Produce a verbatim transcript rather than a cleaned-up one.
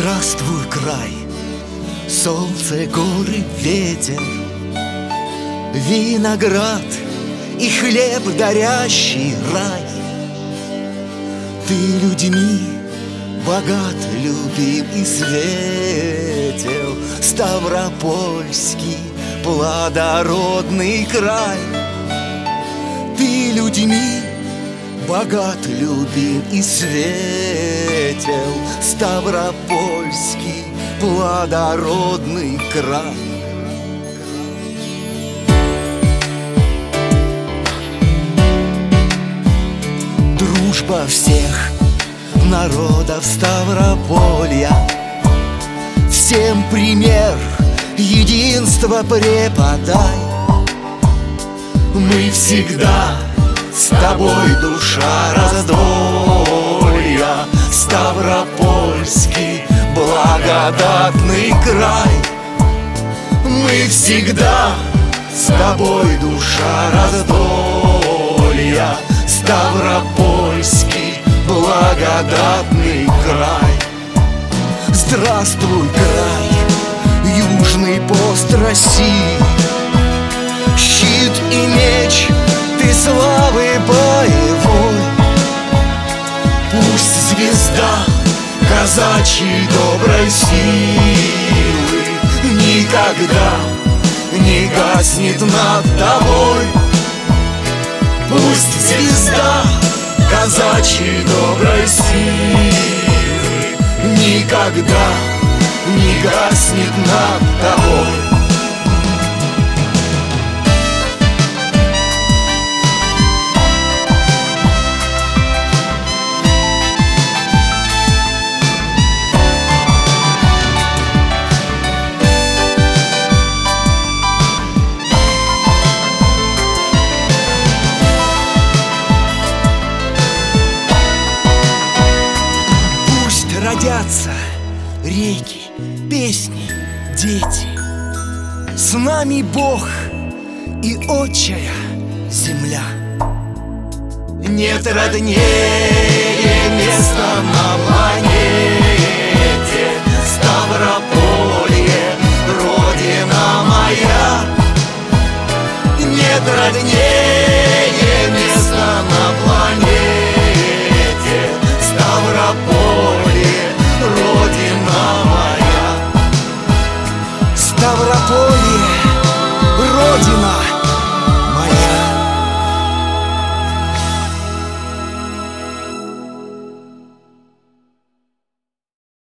Здравствуй, край, солнце, горы, ветер, виноград и хлеб дарящий рай. Ты людьми богат, любим и светел, Ставропольский плодородный край. Ты людьми богат, любим и светел, Ставропольский плодородный край. Дружба всех народов Ставрополья, всем пример единства преподай. Мы всегда с тобой, душа раздолья, Ставропольский благодатный край. Мы всегда с тобой, душа раздолья, Ставропольский благодатный край. Здравствуй, край, южный пост России, щит и меч ты славы боевой. Пусть звезда казачьей доброй силы никогда не гаснет над тобой. Пусть звезда казачьей доброй силы никогда не гаснет над тобой. Родятся реки, песни, дети, с нами Бог и отчая земля. Нет роднее места на планете, Ставрополье, родина моя. Нет роднее места на планете, Ставрополье, родина моя. Ставрополье, родина